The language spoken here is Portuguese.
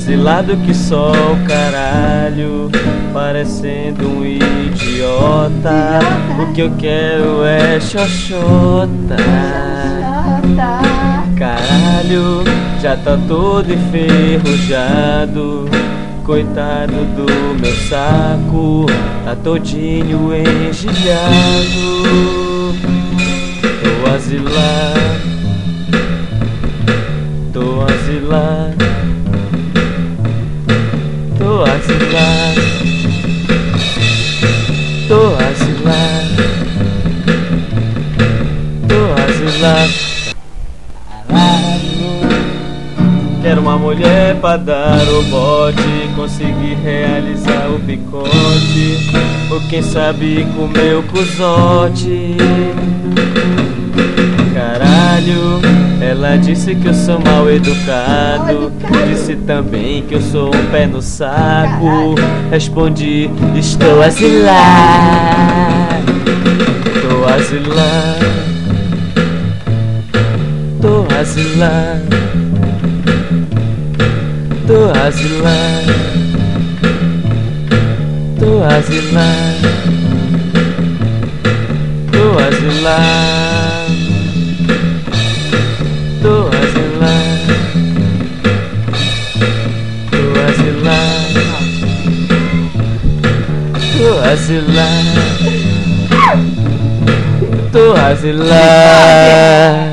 asilado que só o caralho, parecendo um idiota. O que eu quero é xoxota. Caralho, já tá todo enferrujado. Coitado do meu saco, tá todinho engelhado. Tô asilado, tô asilado, tô asilado, tô asilado, tô asilado. Quero uma mulher pra dar o bote, conseguir realizar o picote, ou quem sabe comer o cuzote. Caralho, ela disse que eu sou mal educado, disse também que eu sou um pé no saco. Respondi, estou asilado, tô asilado, tô asilado, tô asilado, tô asilado, tô asilado, tô asilado, tô asilado, tô asilado, tô asilado.